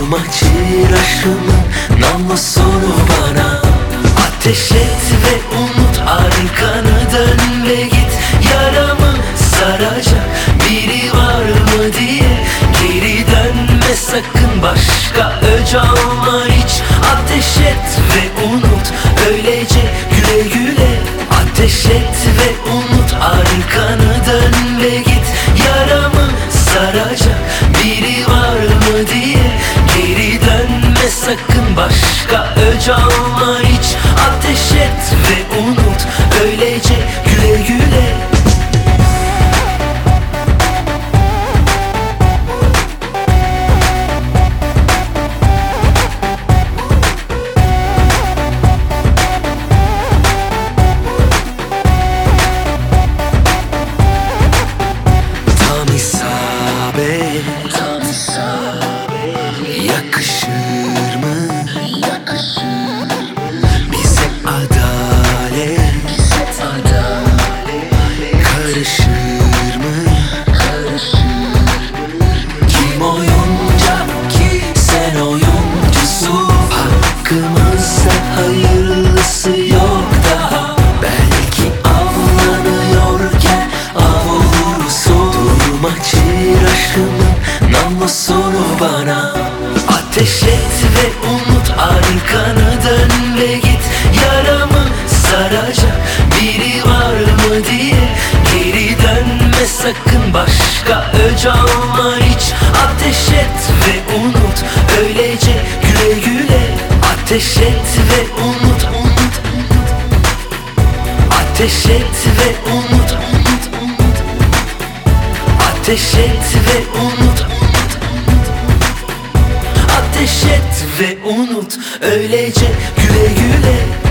Durma çığraşımın namlusunu bana. Ateş et ve unut, arkanı dön ve git. Yaramı saracak biri var mı diye geri dönme sakın, başka öc alma hiç. Ateş et ve unut, öylece güle güle. Ateş et ve unut, arkanı dön ve git. Yaramı saracak biri var mı diye geri dönme sakın, başka öc alma hiç. Ateş et ve unut, öylece güle güle. Tam isabet yakışır mı? Bize adalet karışır mı? Kim oyuncak ki sen oyuncusun? Hakkımızda hayırlısı yok daha. Belki avlanıyorken av olursun. Durma çığraşımın namlusunu bana. Ateş et ve unut, arkanı dön ve git. Yaramı saracak biri var mı diye geri dönme sakın, başka öc alma hiç. Ateş et ve unut, öylece güle güle. Ateş et ve unut, unut, unut. Ateş et ve unut, unut, unut. Ateş et ve unut, unut, unut. Ateş et ve unut, öylece güle güle.